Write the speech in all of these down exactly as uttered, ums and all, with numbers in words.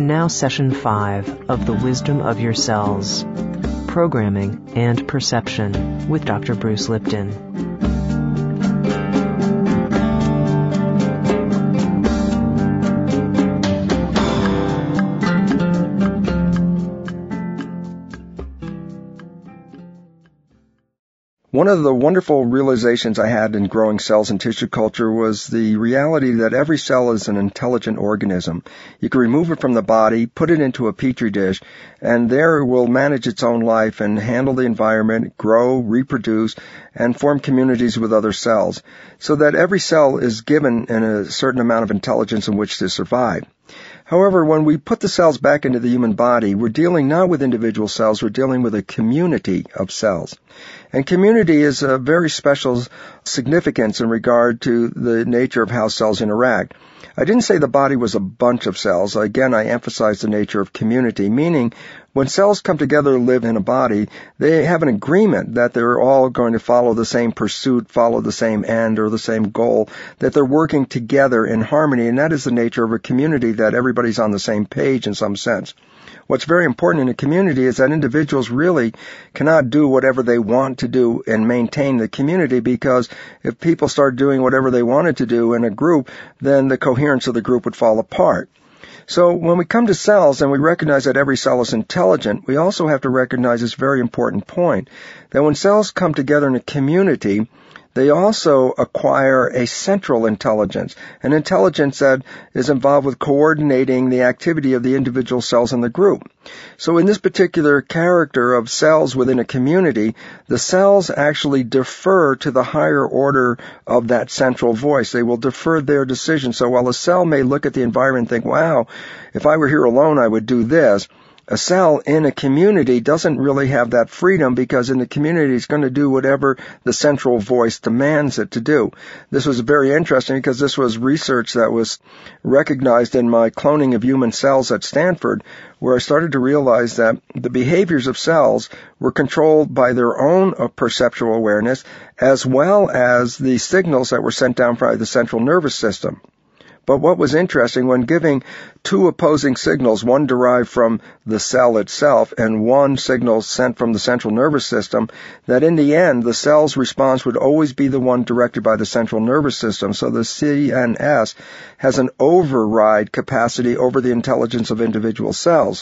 And now session five of The Wisdom of Your Cells, Programming and Perception with Doctor Bruce Lipton. One of the wonderful realizations I had in growing cells in tissue culture was the reality that every cell is an intelligent organism. You can remove it from the body, put it into a petri dish, and there it will manage its own life and handle the environment, grow, reproduce, and form communities with other cells, so that every cell is given in a certain amount of intelligence in which to survive. However, when we put the cells back into the human body, we're dealing not with individual cells, we're dealing with a community of cells. And community is a very special significance in regard to the nature of how cells interact. I didn't say the body was a bunch of cells. Again, I emphasize the nature of community, meaning when cells come together to live in a body, they have an agreement that they're all going to follow the same pursuit, follow the same end or the same goal, that they're working together in harmony, and that is the nature of a community, that everybody's on the same page in some sense. What's very important in a community is that individuals really cannot do whatever they want to do and maintain the community, because if people start doing whatever they wanted to do in a group, then the coherence of the group would fall apart. So when we come to cells and we recognize that every cell is intelligent, we also have to recognize this very important point, that when cells come together in a community, they also acquire a central intelligence, an intelligence that is involved with coordinating the activity of the individual cells in the group. So in this particular character of cells within a community, the cells actually defer to the higher order of that central voice. They will defer their decision. So while a cell may look at the environment and think, wow, if I were here alone, I would do this, a cell in a community doesn't really have that freedom, because in the community it's going to do whatever the central voice demands it to do. This was very interesting because this was research that was recognized in my cloning of human cells at Stanford, where I started to realize that the behaviors of cells were controlled by their own perceptual awareness, as well as the signals that were sent down by the central nervous system. But what was interesting, when giving two opposing signals, one derived from the cell itself and one signal sent from the central nervous system, that in the end, the cell's response would always be the one directed by the central nervous system. So the C N S has an override capacity over the intelligence of individual cells.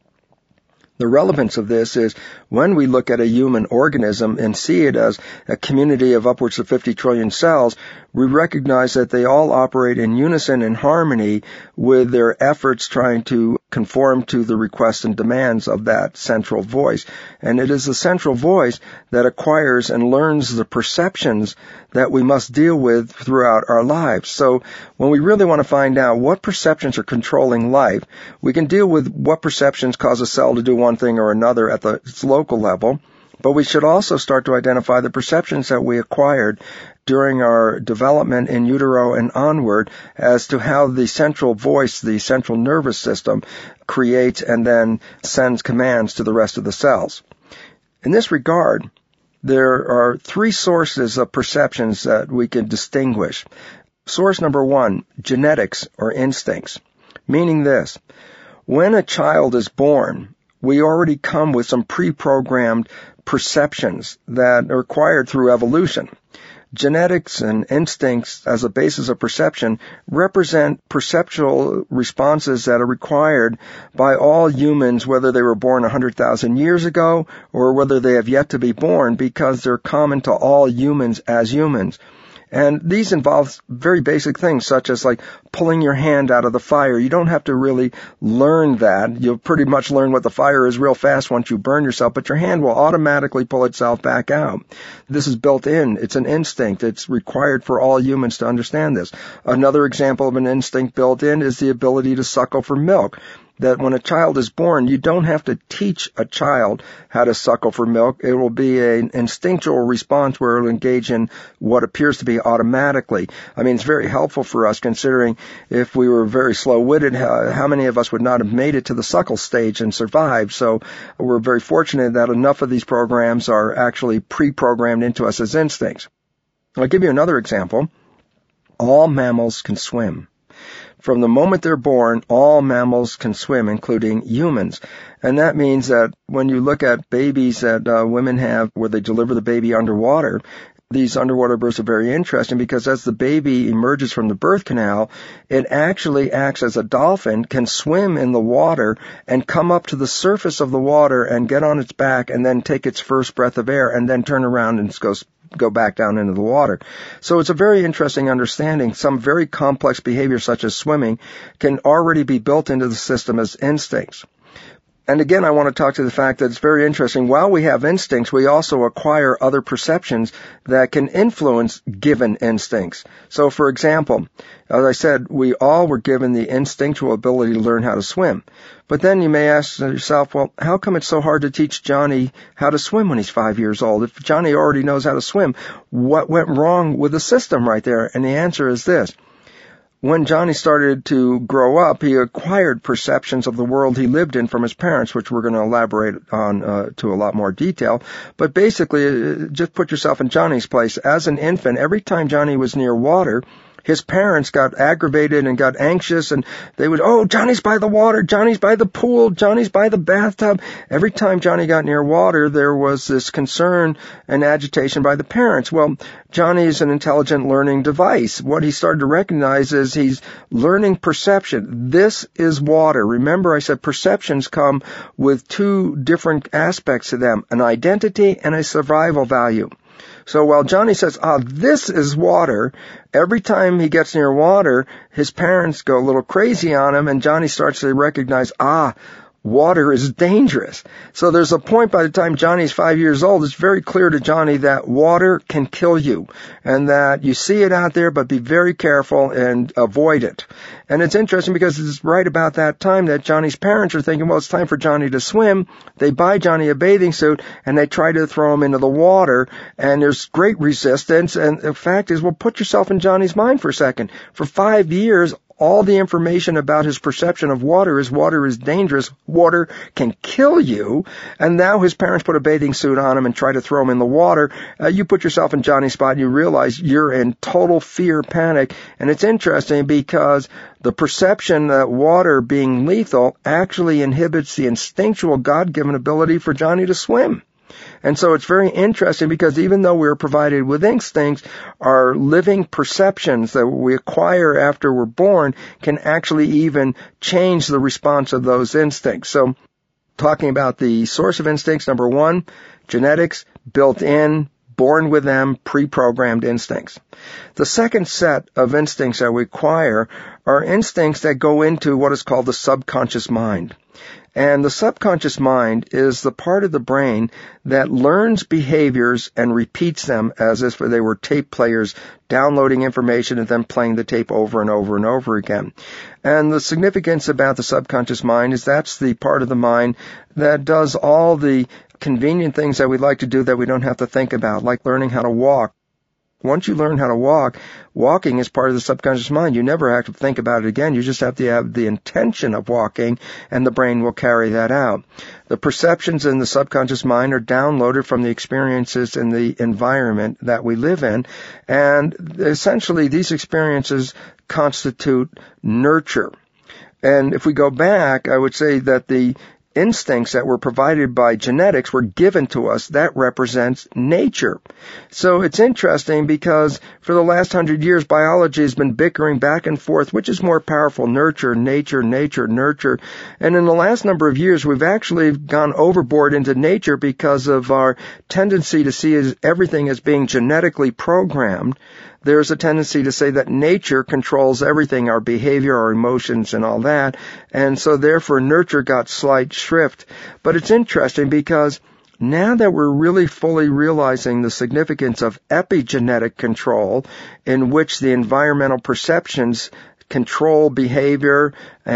The relevance of this is when we look at a human organism and see it as a community of upwards of fifty trillion cells, we recognize that they all operate in unison and harmony with their efforts trying to conform to the requests and demands of that central voice. And it is the central voice that acquires and learns the perceptions that we must deal with throughout our lives. So when we really want to find out what perceptions are controlling life, we can deal with what perceptions cause a cell to do one thing or another at the its local level, but we should also start to identify the perceptions that we acquired during our development in utero and onward as to how the central voice, the central nervous system, creates and then sends commands to the rest of the cells. In this regard, there are three sources of perceptions that we can distinguish. Source number one, genetics or instincts, meaning this: when a child is born, we already come with some pre-programmed perceptions that are acquired through evolution. Genetics and instincts as a basis of perception represent perceptual responses that are required by all humans, whether they were born one hundred thousand years ago or whether they have yet to be born, because they're common to all humans as humans. And these involve very basic things, such as like pulling your hand out of the fire. You don't have to really learn that. You'll pretty much learn what the fire is real fast once you burn yourself, but your hand will automatically pull itself back out. This is built in. It's an instinct. It's required for all humans to understand this. Another example of an instinct built in is the ability to suckle for milk. That when a child is born, you don't have to teach a child how to suckle for milk. It will be an instinctual response where it will engage in what appears to be automatically. I mean, it's very helpful for us, considering if we were very slow-witted, how, how many of us would not have made it to the suckle stage and survived? So we're very fortunate that enough of these programs are actually pre-programmed into us as instincts. I'll give you another example. All mammals can swim. From the moment they're born, all mammals can swim, including humans. And that means that when you look at babies that uh, women have where they deliver the baby underwater, these underwater births are very interesting because as the baby emerges from the birth canal, it actually acts as a dolphin, can swim in the water and come up to the surface of the water and get on its back and then take its first breath of air and then turn around and go go back down into the water. So it's a very interesting understanding. Some very complex behaviors such as swimming can already be built into the system as instincts. And again, I want to talk to the fact that it's very interesting. While we have instincts, we also acquire other perceptions that can influence given instincts. So, for example, as I said, we all were given the instinctual ability to learn how to swim. But then you may ask yourself, well, how come it's so hard to teach Johnny how to swim when he's five years old? If Johnny already knows how to swim, what went wrong with the system right there? And the answer is this. When Johnny started to grow up, he acquired perceptions of the world he lived in from his parents, which we're going to elaborate on uh, to a lot more detail. But basically, just put yourself in Johnny's place. As an infant, every time Johnny was near water, his parents got aggravated and got anxious, and they would, oh, Johnny's by the water, Johnny's by the pool, Johnny's by the bathtub. Every time Johnny got near water, there was this concern and agitation by the parents. Well, Johnny is an intelligent learning device. What he started to recognize is he's learning perception. This is water. Remember, I said perceptions come with two different aspects to them, an identity and a survival value. So while Johnny says, ah, this is water, every time he gets near water, his parents go a little crazy on him, and Johnny starts to recognize, ah, water is dangerous. So there's a point by the time Johnny's five years old, it's very clear to Johnny that water can kill you, and that you see it out there, but be very careful and avoid it. And it's interesting because it's right about that time that Johnny's parents are thinking, well, it's time for Johnny to swim. They buy Johnny a bathing suit, and they try to throw him into the water, and there's great resistance. And the fact is, well, put yourself in Johnny's mind for a second. For five years, all the information about his perception of water is water is dangerous, water can kill you, and now his parents put a bathing suit on him and try to throw him in the water. Uh, you put yourself in Johnny's spot and you realize you're in total fear, panic, and it's interesting because the perception that water being lethal actually inhibits the instinctual God-given ability for Johnny to swim. And so it's very interesting because even though we're provided with instincts, our living perceptions that we acquire after we're born can actually even change the response of those instincts. So talking about the source of instincts, number one, genetics, built in, born with them, pre-programmed instincts. The second set of instincts that we acquire are instincts that go into what is called the subconscious mind. And the subconscious mind is the part of the brain that learns behaviors and repeats them as if they were tape players, downloading information and then playing the tape over and over and over again. And the significance about the subconscious mind is that's the part of the mind that does all the convenient things that we'd like to do that we don't have to think about, like learning how to walk. Once you learn how to walk, walking is part of the subconscious mind. You never have to think about it again. You just have to have the intention of walking, and the brain will carry that out. The perceptions in the subconscious mind are downloaded from the experiences in the environment that we live in, and essentially these experiences constitute nurture. And if we go back, I would say that the instincts that were provided by genetics were given to us. That represents nature. So it's interesting because for the last hundred years, biology has been bickering back and forth, which is more powerful, nurture, nature, nature, nurture. And in the last number of years, we've actually gone overboard into nature because of our tendency to see everything as being genetically programmed. There's a tendency to say that nature controls everything, our behavior, our emotions, and all that. And so therefore nurture got slight shrift. But it's interesting because now that we're really fully realizing the significance of epigenetic control, in which the environmental perceptions control behavior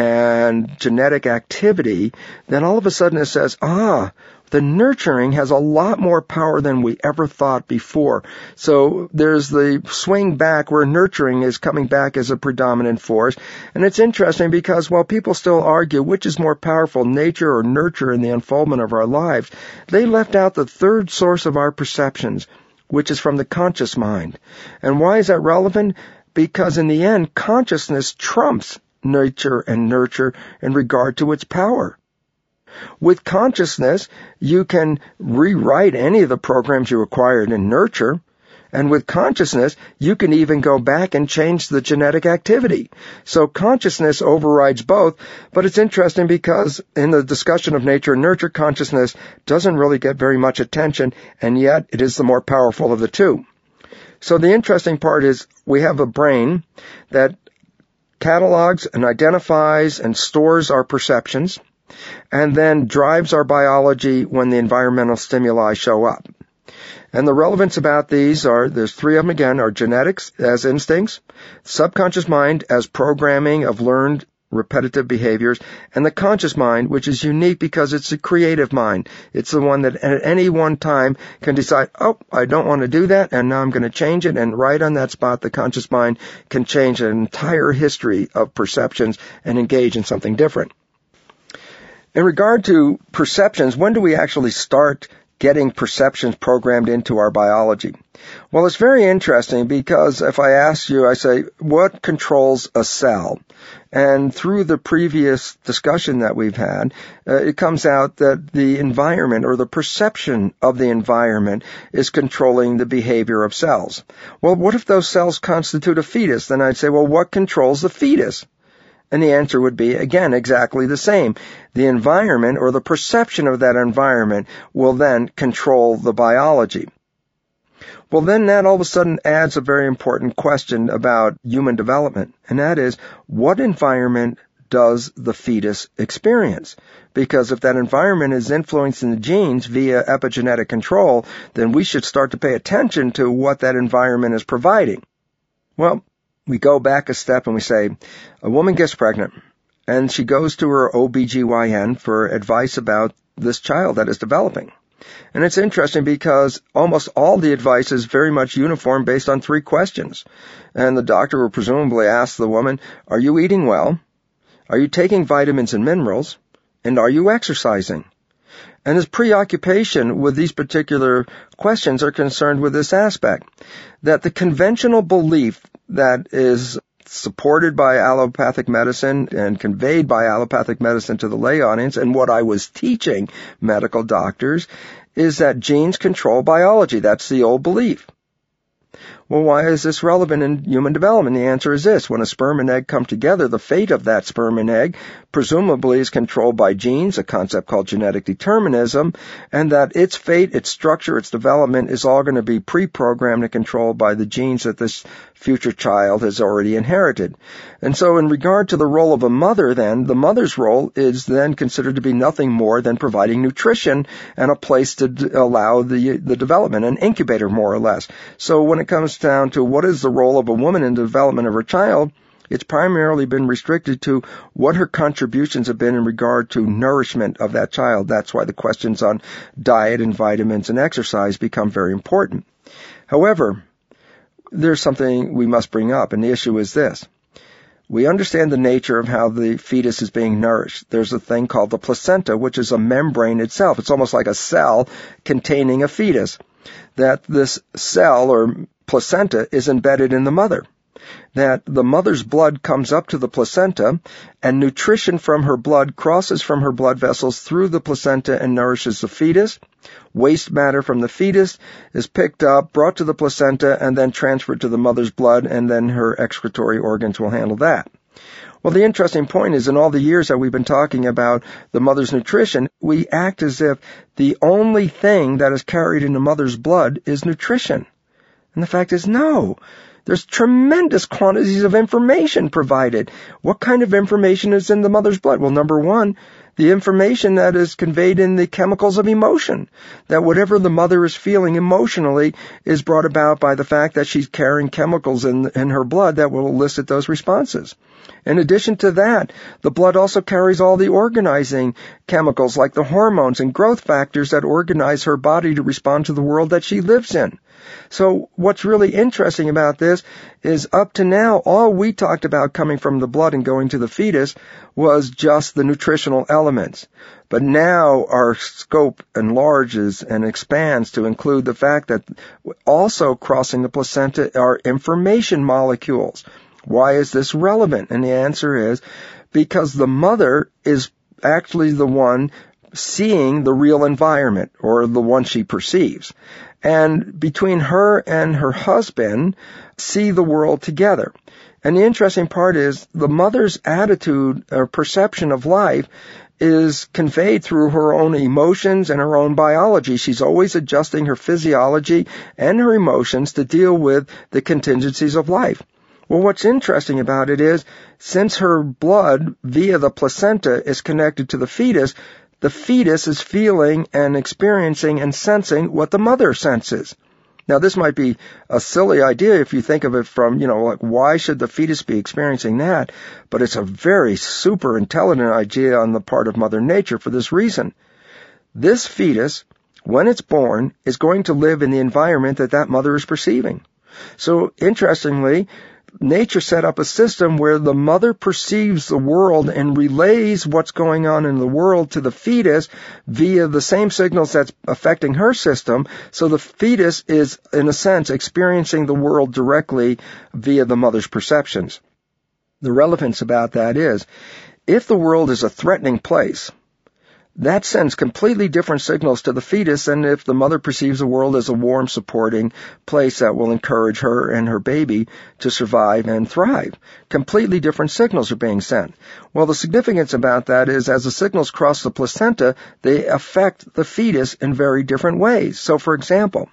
and genetic activity, then all of a sudden it says, ah, the nurturing has a lot more power than we ever thought before. So there's the swing back where nurturing is coming back as a predominant force. And it's interesting because while people still argue which is more powerful, nature or nurture in the unfoldment of our lives, they left out the third source of our perceptions, which is from the conscious mind. And why is that relevant? Because in the end, consciousness trumps nature and nurture in regard to its power. With consciousness, you can rewrite any of the programs you acquired in nurture, and with consciousness, you can even go back and change the genetic activity. So consciousness overrides both, but it's interesting because in the discussion of nature and nurture, consciousness doesn't really get very much attention, and yet it is the more powerful of the two. So the interesting part is we have a brain that catalogs and identifies and stores our perceptions, and then drives our biology when the environmental stimuli show up. And the relevance about these are, there's three of them again, are genetics as instincts, subconscious mind as programming of learned repetitive behaviors, and the conscious mind, which is unique because it's a creative mind. It's the one that at any one time can decide, oh, I don't want to do that, and now I'm going to change it, and right on that spot, the conscious mind can change an entire history of perceptions and engage in something different. In regard to perceptions, when do we actually start getting perceptions programmed into our biology? Well, it's very interesting because if I ask you, I say, what controls a cell? And through the previous discussion that we've had, uh, it comes out that the environment or the perception of the environment is controlling the behavior of cells. Well, what if those cells constitute a fetus? Then I'd say, well, what controls the fetus? And the answer would be, again, exactly the same. The environment or the perception of that environment will then control the biology. Well, then that all of a sudden adds a very important question about human development, and that is, what environment does the fetus experience? Because if that environment is influencing the genes via epigenetic control, then we should start to pay attention to what that environment is providing. Well, we go back a step and we say, a woman gets pregnant, and she goes to her O B G Y N for advice about this child that is developing. And it's interesting because almost all the advice is very much uniform based on three questions. And the doctor will presumably ask the woman, are you eating well? Are you taking vitamins and minerals? And are you exercising? And his preoccupation with these particular questions are concerned with this aspect, that the conventional belief that is supported by allopathic medicine and conveyed by allopathic medicine to the lay audience, and what I was teaching medical doctors, is that genes control biology. That's the old belief. Well, why is this relevant in human development? The answer is this. When a sperm and egg come together, the fate of that sperm and egg presumably is controlled by genes, a concept called genetic determinism, and that its fate, its structure, its development is all going to be pre-programmed and controlled by the genes that this future child has already inherited. And so in regard to the role of a mother then, the mother's role is then considered to be nothing more than providing nutrition and a place to d- allow the, the development, an incubator more or less. So when it comes down to what is the role of a woman in the development of her child, it's primarily been restricted to what her contributions have been in regard to nourishment of that child. That's why the questions on diet and vitamins and exercise become very important. However, there's something we must bring up, and the issue is this. We understand the nature of how the fetus is being nourished. There's a thing called the placenta, which is a membrane itself. It's almost like a cell containing a fetus. That this cell or placenta is embedded in the mother. That the mother's blood comes up to the placenta, and nutrition from her blood crosses from her blood vessels through the placenta and nourishes the fetus. Waste matter from the fetus is picked up, brought to the placenta, and then transferred to the mother's blood, and then her excretory organs will handle that. Well, the interesting point is in all the years that we've been talking about the mother's nutrition, we act as if the only thing that is carried in the mother's blood is nutrition. And the fact is, no. There's tremendous quantities of information provided. What kind of information is in the mother's blood? Well, number one, the information that is conveyed in the chemicals of emotion. That whatever the mother is feeling emotionally is brought about by the fact that she's carrying chemicals in, in her blood that will elicit those responses. In addition to that, the blood also carries all the organizing chemicals like the hormones and growth factors that organize her body to respond to the world that she lives in. So what's really interesting about this is up to now, all we talked about coming from the blood and going to the fetus was just the nutritional elements. But now our scope enlarges and expands to include the fact that also crossing the placenta are information molecules. Why is this relevant? And the answer is because the mother is actually the one seeing the real environment, or the one she perceives. And between her and her husband, see the world together. And the interesting part is the mother's attitude or perception of life is conveyed through her own emotions and her own biology. She's always adjusting her physiology and her emotions to deal with the contingencies of life. Well, what's interesting about it is, since her blood via the placenta is connected to the fetus, the fetus is feeling and experiencing and sensing what the mother senses. Now, this might be a silly idea if you think of it from, you know, like, why should the fetus be experiencing that? But it's a very super intelligent idea on the part of Mother Nature for this reason. This fetus, when it's born, is going to live in the environment that that mother is perceiving. So, interestingly, nature set up a system where the mother perceives the world and relays what's going on in the world to the fetus via the same signals that's affecting her system. So the fetus is, in a sense, experiencing the world directly via the mother's perceptions. The relevance about that is, if the world is a threatening place, that sends completely different signals to the fetus than if the mother perceives the world as a warm, supporting place that will encourage her and her baby to survive and thrive. Completely different signals are being sent. Well, the significance about that is, as the signals cross the placenta, they affect the fetus in very different ways. So, for example,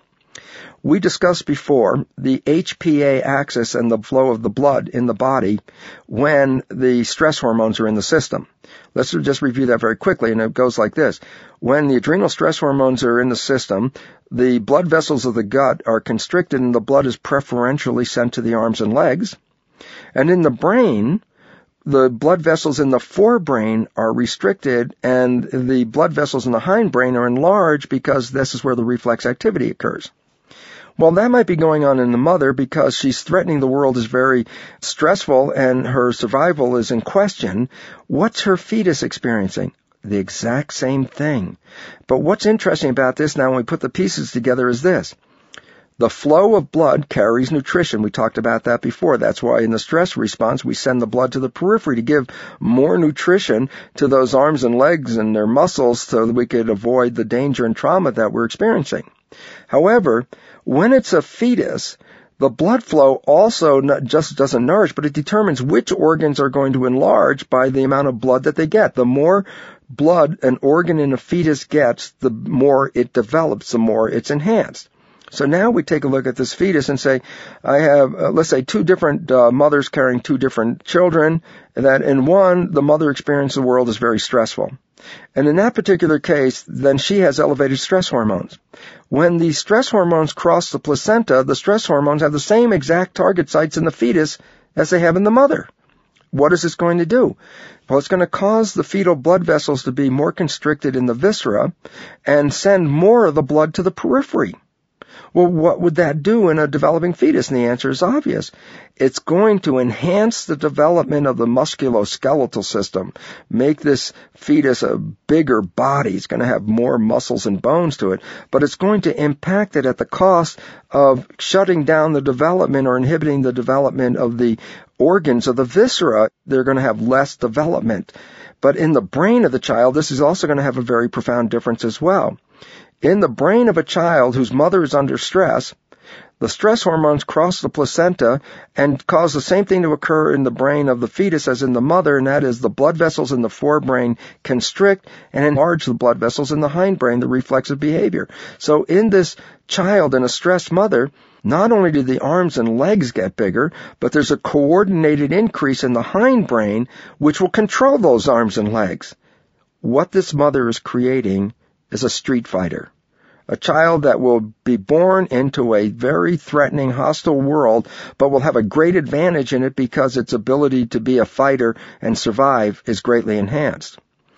we discussed before the H P A axis and the flow of the blood in the body when the stress hormones are in the system. Let's just review that very quickly, and it goes like this. When the adrenal stress hormones are in the system, the blood vessels of the gut are constricted and the blood is preferentially sent to the arms and legs. And in the brain, the blood vessels in the forebrain are restricted and the blood vessels in the hindbrain are enlarged because this is where the reflex activity occurs. Well, that might be going on in the mother because she's threatening the world is very stressful and her survival is in question. What's her fetus experiencing? The exact same thing. But what's interesting about this now when we put the pieces together is this. The flow of blood carries nutrition. We talked about that before. That's why in the stress response, we send the blood to the periphery to give more nutrition to those arms and legs and their muscles so that we could avoid the danger and trauma that we're experiencing. However, when it's a fetus, the blood flow also not just doesn't nourish, but it determines which organs are going to enlarge by the amount of blood that they get. The more blood an organ in a fetus gets, the more it develops, the more it's enhanced. So now we take a look at this fetus and say, I have, uh, let's say, two different uh, mothers carrying two different children, that in one, the mother experience of the world is very stressful. And in that particular case, then she has elevated stress hormones. When the stress hormones cross the placenta, the stress hormones have the same exact target sites in the fetus as they have in the mother. What is this going to do? Well, it's going to cause the fetal blood vessels to be more constricted in the viscera and send more of the blood to the periphery. Well, what would that do in a developing fetus? And the answer is obvious. It's going to enhance the development of the musculoskeletal system, make this fetus a bigger body. It's going to have more muscles and bones to it, but it's going to impact it at the cost of shutting down the development or inhibiting the development of the organs of the viscera. They're going to have less development. But in the brain of the child, this is also going to have a very profound difference as well. In the brain of a child whose mother is under stress, the stress hormones cross the placenta and cause the same thing to occur in the brain of the fetus as in the mother, and that is the blood vessels in the forebrain constrict and enlarge the blood vessels in the hindbrain, the reflexive behavior. So in this child in a stressed mother, not only do the arms and legs get bigger, but there's a coordinated increase in the hindbrain, which will control those arms and legs. What this mother is creating is a street fighter, a child that will be born into a very threatening, hostile world, but will have a great advantage in it because its ability to be a fighter and survive is greatly enhanced.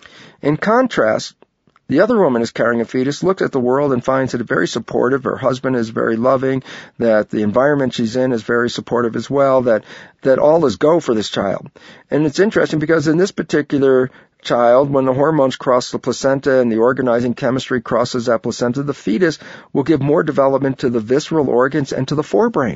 In contrast, the other woman is carrying a fetus, looks at the world and finds it very supportive. Her husband is very loving, that the environment she's in is very supportive as well, that, that all is go for this child. And it's interesting because in this particular child, when the hormones cross the placenta and the organizing chemistry crosses that placenta, the fetus will give more development to the visceral organs and to the forebrain.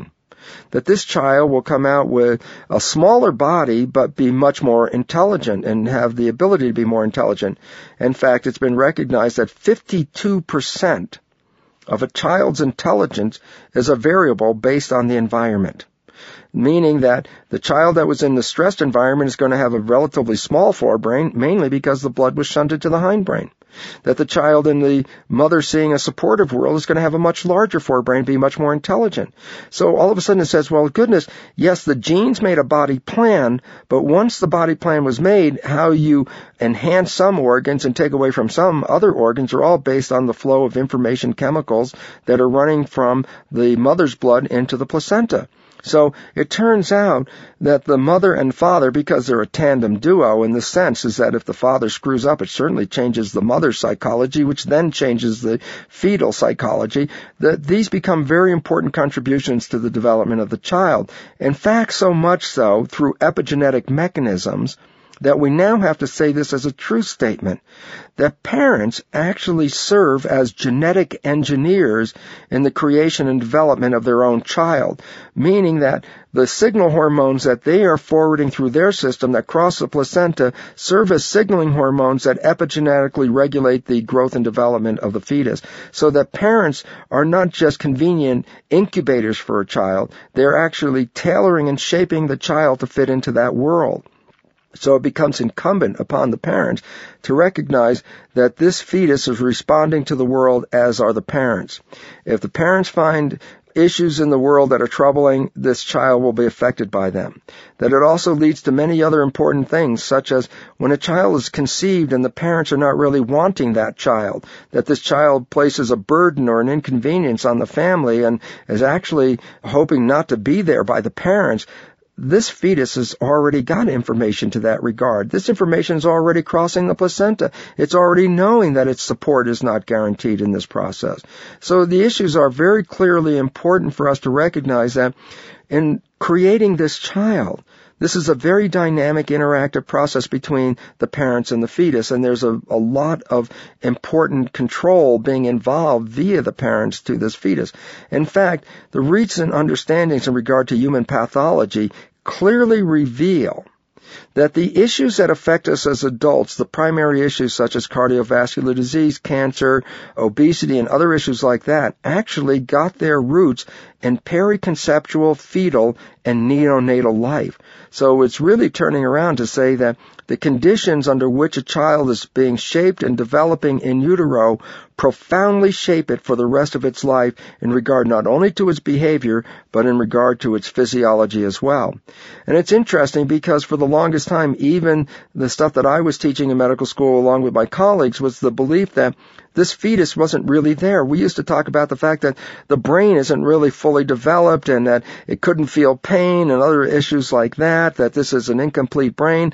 that this child will come out with a smaller body but be much more intelligent and have the ability to be more intelligent. In fact, it's been recognized that fifty-two percent of a child's intelligence is a variable based on the environment, meaning that the child that was in the stressed environment is going to have a relatively small forebrain, mainly because the blood was shunted to the hindbrain. That the child in the mother seeing a supportive world is going to have a much larger forebrain, be much more intelligent. So all of a sudden it says, well, goodness, yes, the genes made a body plan, but once the body plan was made, how you enhance some organs and take away from some other organs are all based on the flow of information chemicals that are running from the mother's blood into the placenta. So it turns out that the mother and father, because they're a tandem duo in the sense is that if the father screws up, it certainly changes the mother's psychology, which then changes the fetal psychology, that these become very important contributions to the development of the child. In fact, so much so through epigenetic mechanisms that we now have to say this as a true statement, that parents actually serve as genetic engineers in the creation and development of their own child, meaning that the signal hormones that they are forwarding through their system that cross the placenta serve as signaling hormones that epigenetically regulate the growth and development of the fetus, so that parents are not just convenient incubators for a child, they're actually tailoring and shaping the child to fit into that world. So it becomes incumbent upon the parents to recognize that this fetus is responding to the world as are the parents. If the parents find issues in the world that are troubling, this child will be affected by them. That it also leads to many other important things, such as when a child is conceived and the parents are not really wanting that child, that this child places a burden or an inconvenience on the family and is actually hoping not to be there by the parents. This fetus has already got information to that regard. This information is already crossing the placenta. It's already knowing that its support is not guaranteed in this process. So the issues are very clearly important for us to recognize that in creating this child, this is a very dynamic, interactive process between the parents and the fetus, and there's a, a lot of important control being involved via the parents to this fetus. In fact, the recent understandings in regard to human pathology clearly reveal that the issues that affect us as adults, the primary issues such as cardiovascular disease, cancer, obesity, and other issues like that, actually got their roots in periconceptual, fetal, and neonatal life. So it's really turning around to say that the conditions under which a child is being shaped and developing in utero profoundly shape it for the rest of its life in regard not only to its behavior, but in regard to its physiology as well. And it's interesting because for the longest time, even the stuff that I was teaching in medical school along with my colleagues was the belief that this fetus wasn't really there. We used to talk about the fact that the brain isn't really fully developed and that it couldn't feel pain and other issues like that, that this is an incomplete brain.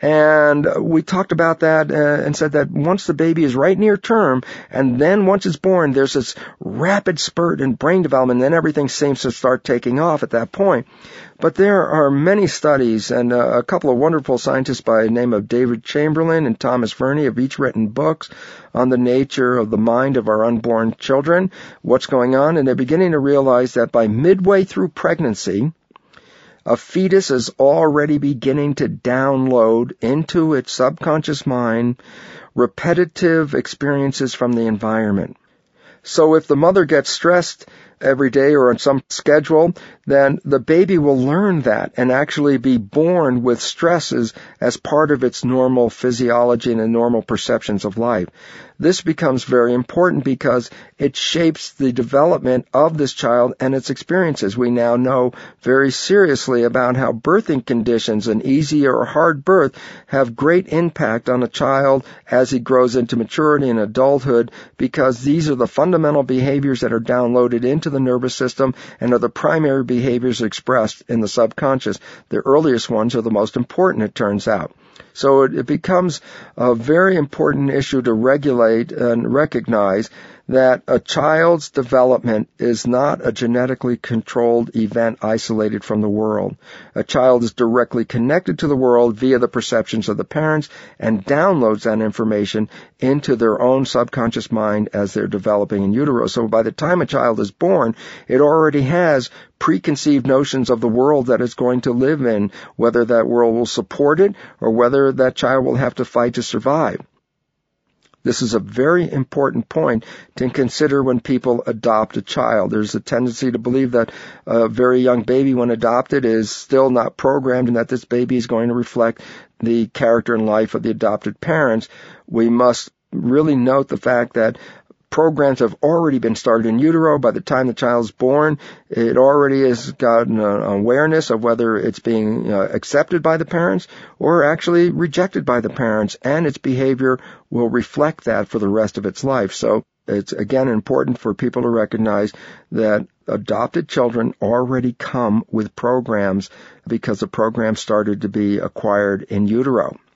And we talked about that uh, and said that once the baby is right near term, and then once it's born, there's this rapid spurt in brain development, and then everything seems to start taking off at that point. But there are many studies, and uh, a couple of wonderful scientists by the name of David Chamberlain and Thomas Verney have each written books on the nature of the mind of our unborn children, what's going on, and they're beginning to realize that by midway through pregnancy, a fetus is already beginning to download into its subconscious mind repetitive experiences from the environment. So if the mother gets stressed every day or on some schedule, then the baby will learn that and actually be born with stresses as part of its normal physiology and the normal perceptions of life. This becomes very important because it shapes the development of this child and its experiences. We now know very seriously about how birthing conditions, an easy or hard birth, have great impact on a child as he grows into maturity and adulthood, because these are the fundamental behaviors that are downloaded into the nervous system and are the primary behaviors expressed in the subconscious. The earliest ones are the most important, it turns out. So it, it becomes a very important issue to regulate and recognize that a child's development is not a genetically controlled event isolated from the world. A child is directly connected to the world via the perceptions of the parents and downloads that information into their own subconscious mind as they're developing in utero. So by the time a child is born, it already has preconceived notions of the world that it's going to live in, whether that world will support it or whether that child will have to fight to survive. This is a very important point to consider when people adopt a child. There's a tendency to believe that a very young baby, when adopted, is still not programmed and that this baby is going to reflect the character and life of the adopted parents. We must really note the fact that programs have already been started in utero. By the time the child is born, it already has gotten an awareness of whether it's being uh, accepted by the parents or actually rejected by the parents, and its behavior will reflect that for the rest of its life. So it's, again, important for people to recognize that adopted children already come with programs because the program started to be acquired in utero.